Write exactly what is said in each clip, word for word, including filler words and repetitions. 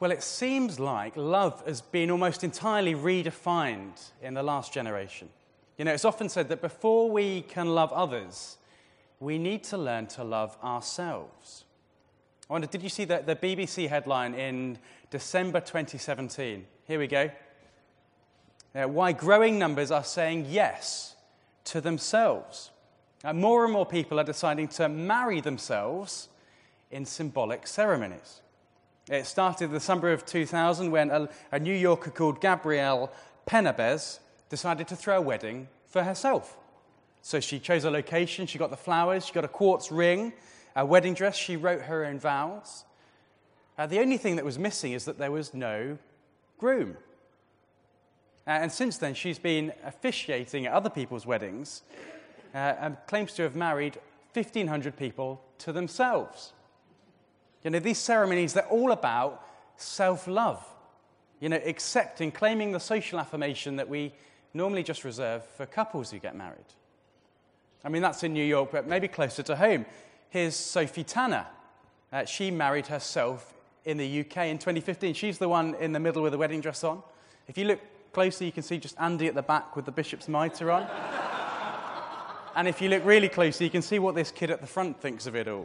Well, it seems like love has been almost entirely redefined in the last generation. You know, it's often said that before we can love others, we need to learn to love ourselves. I wonder, did you see the, the B B C headline in December twenty seventeen? Here we go. Uh, why growing numbers are saying yes to themselves. Uh, more and more people are deciding to marry themselves in symbolic ceremonies. It started in the summer of two thousand when a, a New Yorker called Gabrielle Penabez decided to throw a wedding for herself. So she chose a location, she got the flowers, she got a quartz ring, a wedding dress, she wrote her own vows. Uh, the only thing that was missing is that there was no groom. Uh, and since then, she's been officiating at other people's weddings uh, and claims to have married fifteen hundred people to themselves. You know, these ceremonies, they're all about self-love. You know, accepting, claiming the social affirmation that we normally just reserve for couples who get married. I mean, that's in New York, but maybe closer to home. Here's Sophie Tanner. Uh, she married herself in the U K in twenty fifteen. She's the one in the middle with the wedding dress on. If you look closely, you can see just Andy at the back with the bishop's mitre on. And if you look really closely, you can see what this kid at the front thinks of it all.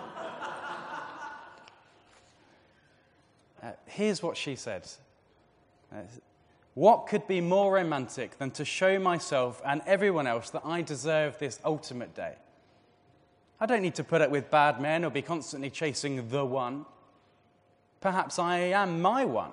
Uh, here's what she said. Uh, what could be more romantic than to show myself and everyone else that I deserve this ultimate day? I don't need to put up with bad men or be constantly chasing the one. Perhaps I am my one.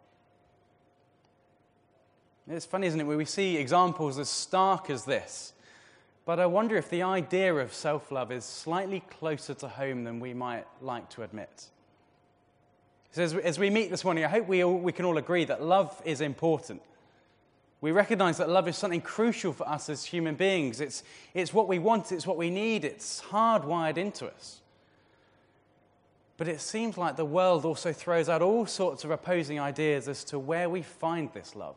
It's funny, isn't it, where we see examples as stark as this. But I wonder if the idea of self-love is slightly closer to home than we might like to admit. So as, as we meet this morning, I hope we, all, we can all agree that love is important. We recognize that love is something crucial for us as human beings. It's, it's what we want, it's what we need, it's hardwired into us. But it seems like the world also throws out all sorts of opposing ideas as to where we find this love.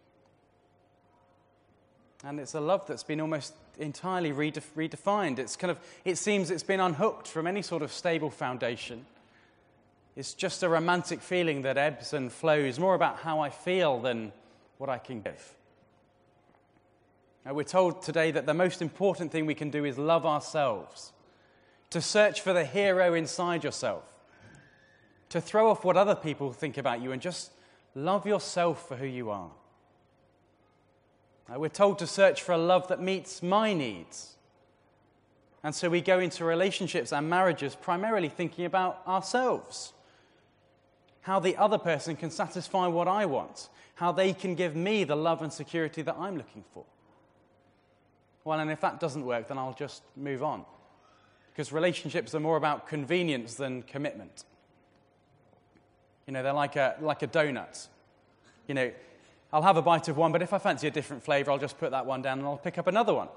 And it's a love that's been almost entirely redef- redefined. It's kind of, it seems it's been unhooked from any sort of stable foundation. It's just a romantic feeling that ebbs and flows, more about how I feel than what I can give. Now, we're told today that the most important thing we can do is love ourselves, to search for the hero inside yourself, to throw off what other people think about you and just love yourself for who you are. Now, we're told to search for a love that meets my needs. And so we go into relationships and marriages primarily thinking about ourselves, how the other person can satisfy what I want, how they can give me the love and security that I'm looking for. Well, and if that doesn't work, then I'll just move on, because relationships are more about convenience than commitment. You know, they're like a, like a donut. You know, I'll have a bite of one, but if I fancy a different flavor, I'll just put that one down and I'll pick up another one.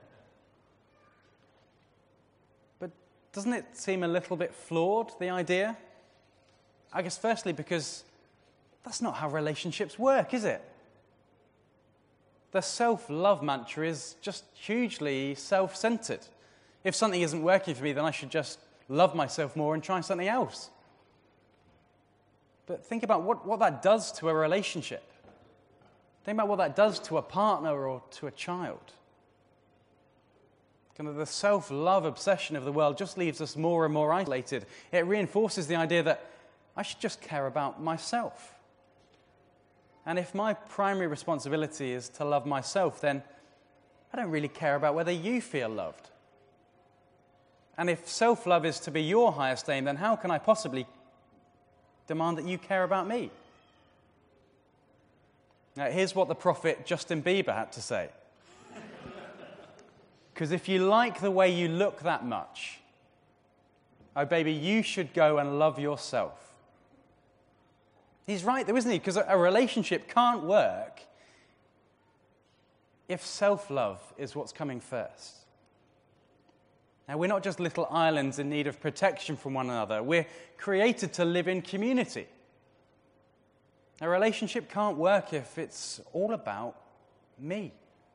But doesn't it seem a little bit flawed, the idea? I guess firstly because that's not how relationships work, is it? The self-love mantra is just hugely self-centered. If something isn't working for me, then I should just love myself more and try something else. But think about what, what that does to a relationship. Think about what that does to a partner or to a child. Kind of the self-love obsession of the world just leaves us more and more isolated. It reinforces the idea that I should just care about myself. And if my primary responsibility is to love myself, then I don't really care about whether you feel loved. And if self-love is to be your highest aim, then how can I possibly demand that you care about me? Now, here's what the prophet Justin Bieber had to say. Because if you like the way you look that much, oh baby, you should go and love yourself. He's right though, isn't he? Because a relationship can't work if self-love is what's coming first. Now, we're not just little islands in need of protection from one another. We're created to live in community. A relationship can't work if it's all about me.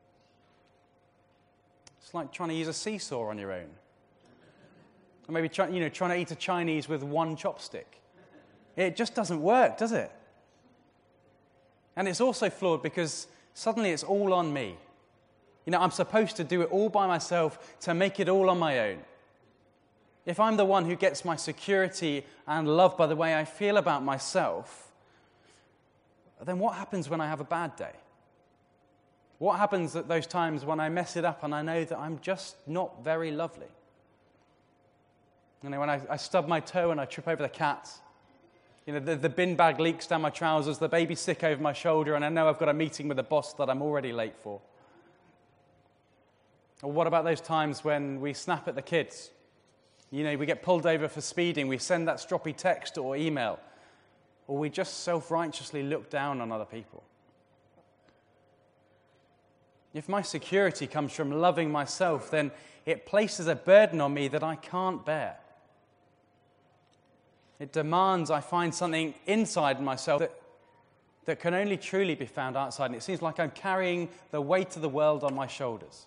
It's like trying to use a seesaw on your own. Or maybe try, you know, trying to eat a Chinese with one chopstick. It just doesn't work, does it? And it's also flawed because suddenly it's all on me. You know, I'm supposed to do it all by myself, to make it all on my own. If I'm the one who gets my security and love by the way I feel about myself, then what happens when I have a bad day? What happens at those times when I mess it up and I know that I'm just not very lovely? You know, when I, I stub my toe and I trip over the cat, you know, the, the bin bag leaks down my trousers, the baby's sick over my shoulder, and I know I've got a meeting with the boss that I'm already late for. Or what about those times when we snap at the kids? You know, we get pulled over for speeding, we send that stroppy text or email, or we just self-righteously look down on other people. If my security comes from loving myself, then it places a burden on me that I can't bear. It demands I find something inside myself that, that can only truly be found outside. And it seems like I'm carrying the weight of the world on my shoulders.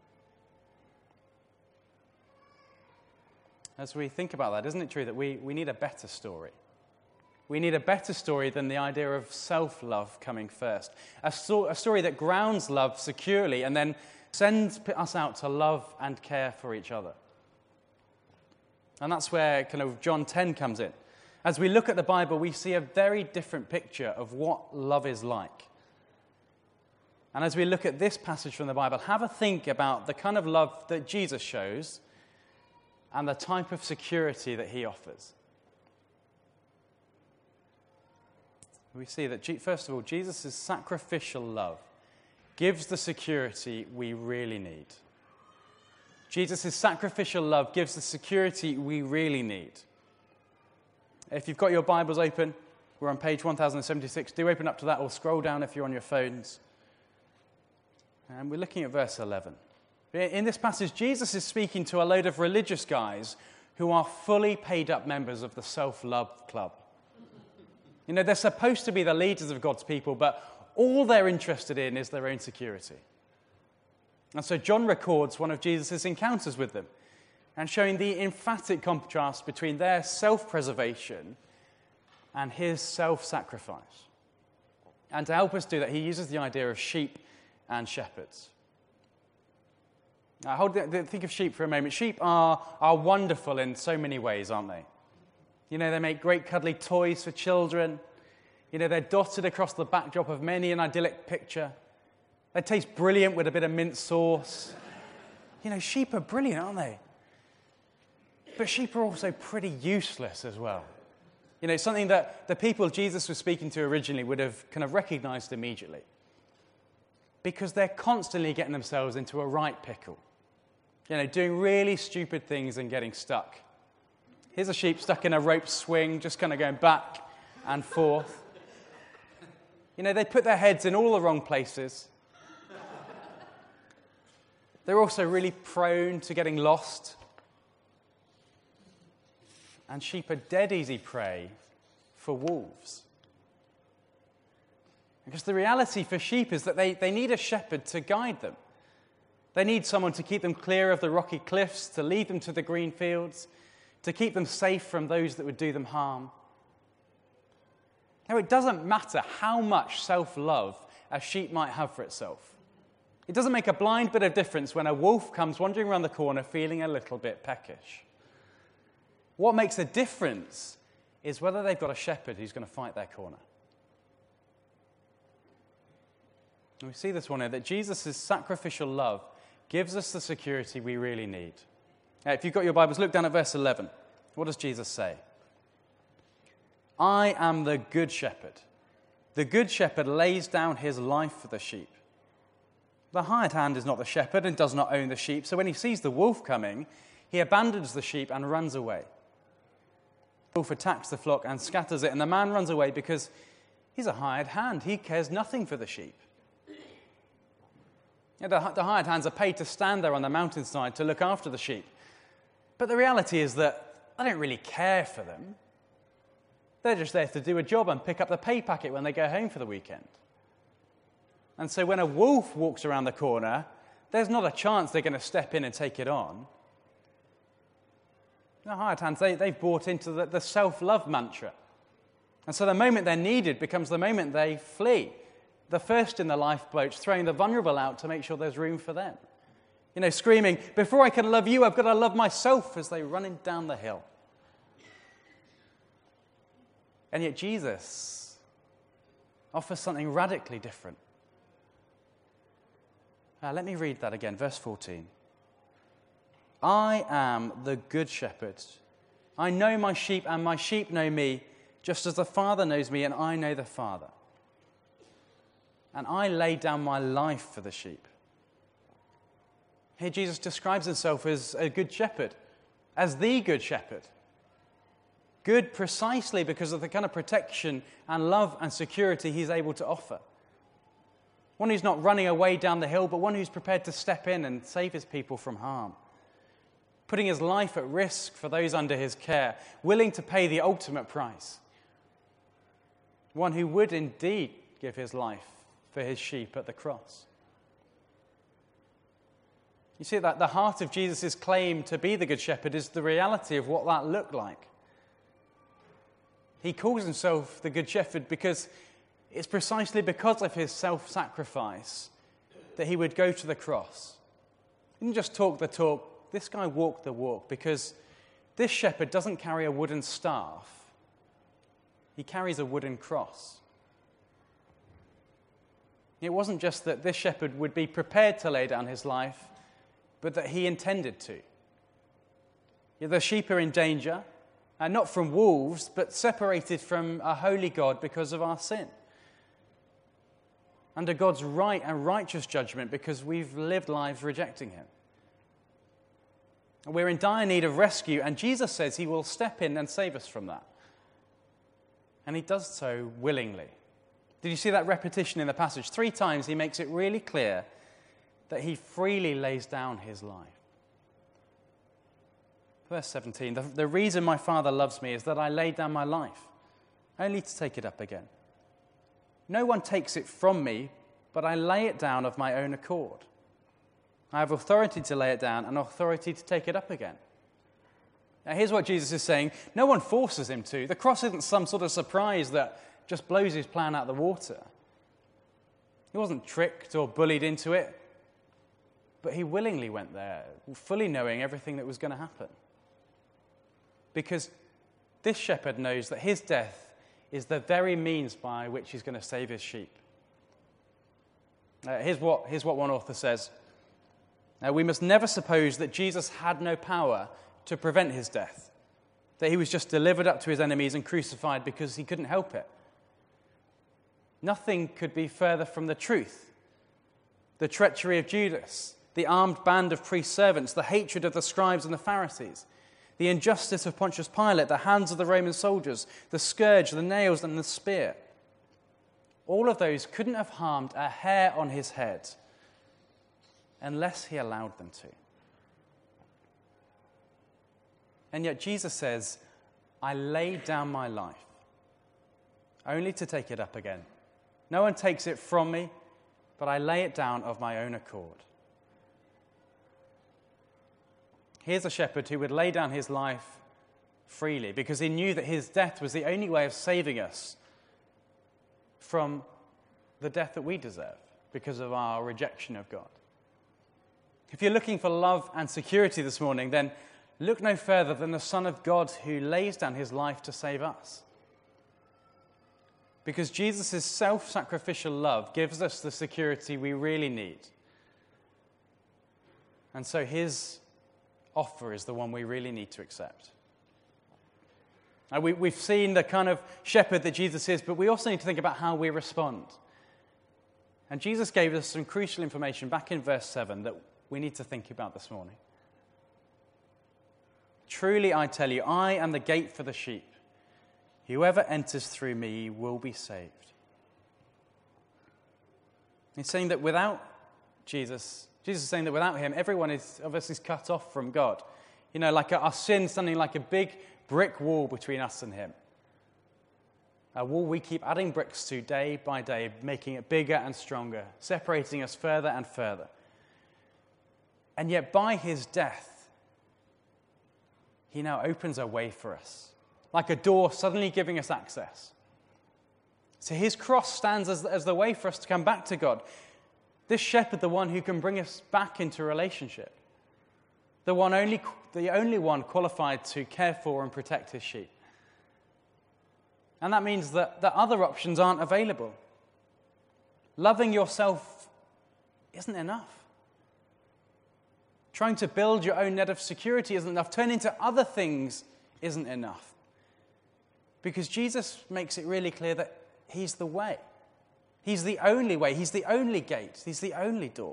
As we think about that, isn't it true that we, we need a better story? We need a better story than the idea of self-love coming first. A, sto- a story that grounds love securely and then sends us out to love and care for each other. And that's where kind of John ten comes in. As we look at the Bible, we see a very different picture of what love is like. And as we look at this passage from the Bible, have a think about the kind of love that Jesus shows and the type of security that he offers. We see that, first of all, Jesus' sacrificial love gives the security we really need. Jesus' sacrificial love gives the security we really need. If you've got your Bibles open, we're on page one thousand seventy-six. Do open up to that or scroll down if you're on your phones. And we're looking at verse eleven. In this passage, Jesus is speaking to a load of religious guys who are fully paid up members of the self-love club. You know, they're supposed to be the leaders of God's people, but all they're interested in is their own security. And so John records one of Jesus' encounters with them, and showing the emphatic contrast between their self-preservation and his self-sacrifice. And to help us do that, he uses the idea of sheep and shepherds. Now, hold, think of sheep for a moment. Sheep are, are wonderful in so many ways, aren't they? You know, they make great cuddly toys for children. You know, they're dotted across the backdrop of many an idyllic picture. They taste brilliant with a bit of mint sauce. You know, sheep are brilliant, aren't they? But sheep are also pretty useless as well. You know, something that the people Jesus was speaking to originally would have kind of recognized immediately. Because they're constantly getting themselves into a right pickle. You know, doing really stupid things and getting stuck. Here's a sheep stuck in a rope swing, just kind of going back and forth. You know, they put their heads in all the wrong places. They're also really prone to getting lost. And sheep are dead easy prey for wolves. Because the reality for sheep is that they, they need a shepherd to guide them. They need someone to keep them clear of the rocky cliffs, to lead them to the green fields, to keep them safe from those that would do them harm. Now, it doesn't matter how much self-love a sheep might have for itself. It doesn't make a blind bit of difference when a wolf comes wandering around the corner feeling a little bit peckish. What makes a difference is whether they've got a shepherd who's going to fight their corner. And we see this one here, that Jesus' sacrificial love gives us the security we really need. Now, if you've got your Bibles, look down at verse eleven. What does Jesus say? I am the good shepherd. The good shepherd lays down his life for the sheep. The hired hand is not the shepherd and does not own the sheep, so when he sees the wolf coming, he abandons the sheep and runs away. The wolf attacks the flock and scatters it, and the man runs away because he's a hired hand. He cares nothing for the sheep. You know, the, the hired hands are paid to stand there on the mountainside to look after the sheep. But the reality is that I don't really care for them. They're just there to do a job and pick up the pay packet when they go home for the weekend. And so when a wolf walks around the corner, there's not a chance they're going to step in and take it on. The hired hands, they, they've bought into the, the self-love mantra. And so the moment they're needed becomes the moment they flee. The first in the lifeboats, throwing the vulnerable out to make sure there's room for them. You know, screaming, before I can love you, I've got to love myself, as they run down the hill. And yet Jesus offers something radically different. Uh, let me read that again, verse fourteen. I am the good shepherd. I know my sheep, and my sheep know me, just as the Father knows me, and I know the Father. And I lay down my life for the sheep. Here Jesus describes himself as a good shepherd, as the good shepherd. Good precisely because of the kind of protection and love and security he's able to offer. One who's not running away down the hill, but one who's prepared to step in and save his people from harm. Putting his life at risk for those under his care, willing to pay the ultimate price. One who would indeed give his life for his sheep at the cross. You see that the heart of Jesus' claim to be the Good Shepherd is the reality of what that looked like. He calls himself the Good Shepherd because it's precisely because of his self-sacrifice that he would go to the cross. He didn't just talk the talk, this guy walked the walk, because this shepherd doesn't carry a wooden staff. He carries a wooden cross. It wasn't just that this shepherd would be prepared to lay down his life, but that he intended to. The sheep are in danger, and not from wolves, but separated from a holy God because of our sin. Under God's right and righteous judgment because we've lived lives rejecting him. We're in dire need of rescue, and Jesus says he will step in and save us from that. And he does so willingly. Did you see that repetition in the passage? Three times he makes it really clear that he freely lays down his life. Verse seventeen, the, the reason my Father loves me is that I lay down my life, only to take it up again. No one takes it from me, but I lay it down of my own accord. I have authority to lay it down and authority to take it up again. Now here's what Jesus is saying. No one forces him to. The cross isn't some sort of surprise that just blows his plan out of the water. He wasn't tricked or bullied into it, but he willingly went there, fully knowing everything that was going to happen. Because this shepherd knows that his death is the very means by which he's going to save his sheep. Uh, here's what, here's what one author says. Now, we must never suppose that Jesus had no power to prevent his death, that he was just delivered up to his enemies and crucified because he couldn't help it. Nothing could be further from the truth. The treachery of Judas, the armed band of priest servants, the hatred of the scribes and the Pharisees, the injustice of Pontius Pilate, the hands of the Roman soldiers, the scourge, the nails, and the spear. All of those couldn't have harmed a hair on his head unless he allowed them to. And yet Jesus says, I lay down my life, only to take it up again. No one takes it from me, but I lay it down of my own accord. Here's a shepherd who would lay down his life freely because he knew that his death was the only way of saving us from the death that we deserve because of our rejection of God. If you're looking for love and security this morning, then look no further than the Son of God who lays down his life to save us. Because Jesus' self-sacrificial love gives us the security we really need. And so his offer is the one we really need to accept. Now, we, we've seen the kind of shepherd that Jesus is, but we also need to think about how we respond. And Jesus gave us some crucial information back in verse seven that we need to think about this morning. Truly, I tell you, I am the gate for the sheep. Whoever enters through me will be saved. He's saying that without Jesus, Jesus is saying that without him, everyone is, of us is cut off from God. You know, like our sin standing like a big brick wall between us and him. A wall we keep adding bricks to day by day, making it bigger and stronger, separating us further and further. And yet by his death, he now opens a way for us, like a door suddenly giving us access. So his cross stands as, as the way for us to come back to God. This shepherd, the one who can bring us back into relationship. The one only, the only one qualified to care for and protect his sheep. And that means that, that other options aren't available. Loving yourself isn't enough. Trying to build your own net of security isn't enough. Turning to other things isn't enough. Because Jesus makes it really clear that he's the way. He's the only way. He's the only gate. He's the only door.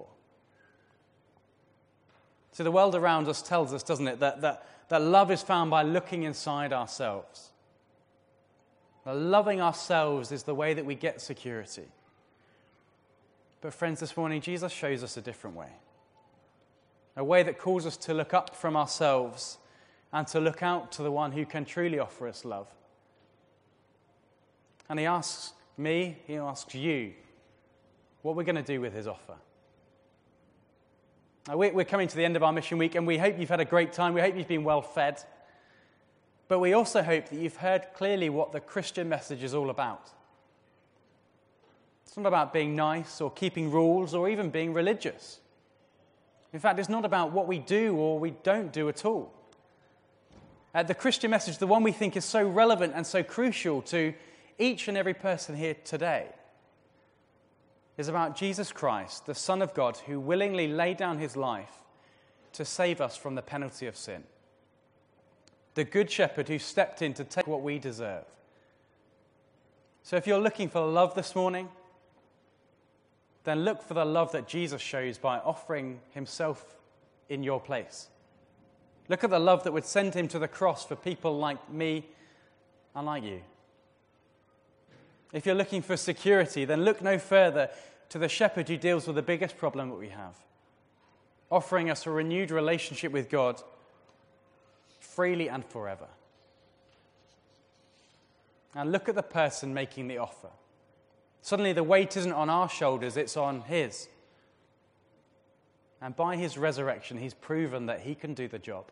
So the world around us tells us, doesn't it, that, that, that love is found by looking inside ourselves. That loving ourselves is the way that we get security. But friends, this morning, Jesus shows us a different way. A way that calls us to look up from ourselves and to look out to the one who can truly offer us love. And he asks me, he asks you, what we're going to do with his offer. Now, we're coming to the end of our mission week, and we hope you've had a great time. We hope you've been well fed. But we also hope that you've heard clearly what the Christian message is all about. It's not about being nice or keeping rules or even being religious. In fact, it's not about what we do or we don't do at all. Uh, the Christian message, the one we think is so relevant and so crucial to each and every person here today, is about Jesus Christ, the Son of God, who willingly laid down his life to save us from the penalty of sin. The Good Shepherd who stepped in to take what we deserve. So if you're looking for love this morning, then look for the love that Jesus shows by offering himself in your place. Look at the love that would send him to the cross for people like me and like you. If you're looking for security, then look no further to the shepherd who deals with the biggest problem that we have, offering us a renewed relationship with God freely and forever. And look at the person making the offer. Suddenly the weight isn't on our shoulders, it's on his. And by his resurrection, he's proven that he can do the job.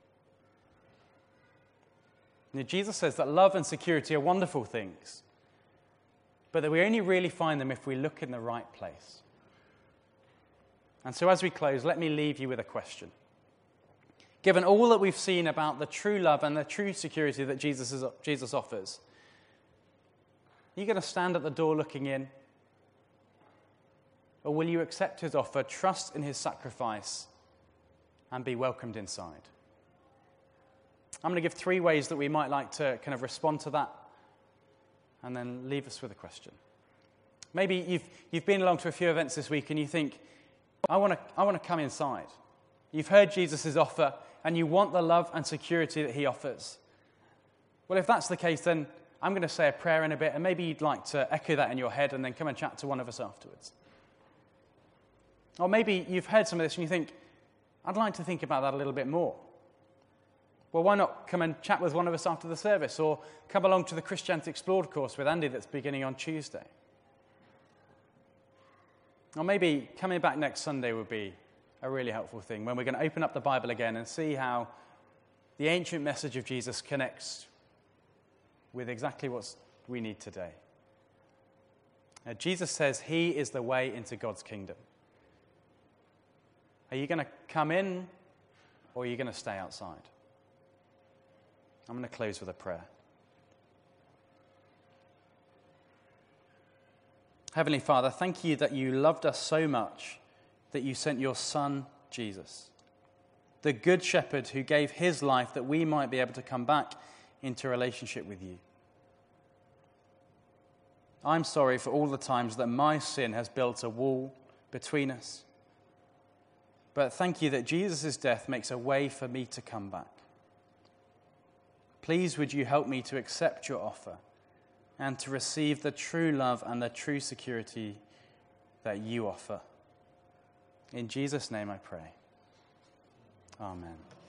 Now, Jesus says that love and security are wonderful things, but that we only really find them if we look in the right place. And so as we close, let me leave you with a question. Given all that we've seen about the true love and the true security that Jesus, is, Jesus offers, are you going to stand at the door looking in? Or will you accept his offer, trust in his sacrifice, and be welcomed inside? I'm going to give three ways that we might like to kind of respond to that, and then leave us with a question. Maybe you've, you've been along to a few events this week and you think, I want to I want to come inside. You've heard Jesus' offer and you want the love and security that he offers. Well, if that's the case, then I'm going to say a prayer in a bit, and maybe you'd like to echo that in your head and then come and chat to one of us afterwards. Or maybe you've heard some of this and you think, I'd like to think about that a little bit more. Well, why not come and chat with one of us after the service, or come along to the Christianity Explored course with Andy that's beginning on Tuesday. Or maybe coming back next Sunday would be a really helpful thing, when we're going to open up the Bible again and see how the ancient message of Jesus connects with exactly what we need today. Now, Jesus says he is the way into God's kingdom. Are you going to come in, or are you going to stay outside? I'm going to close with a prayer. Heavenly Father, thank you that you loved us so much that you sent your Son, Jesus, the Good Shepherd who gave his life that we might be able to come back into relationship with you. I'm sorry for all the times that my sin has built a wall between us. But thank you that Jesus' death makes a way for me to come back. Please would you help me to accept your offer and to receive the true love and the true security that you offer. In Jesus' name I pray. Amen.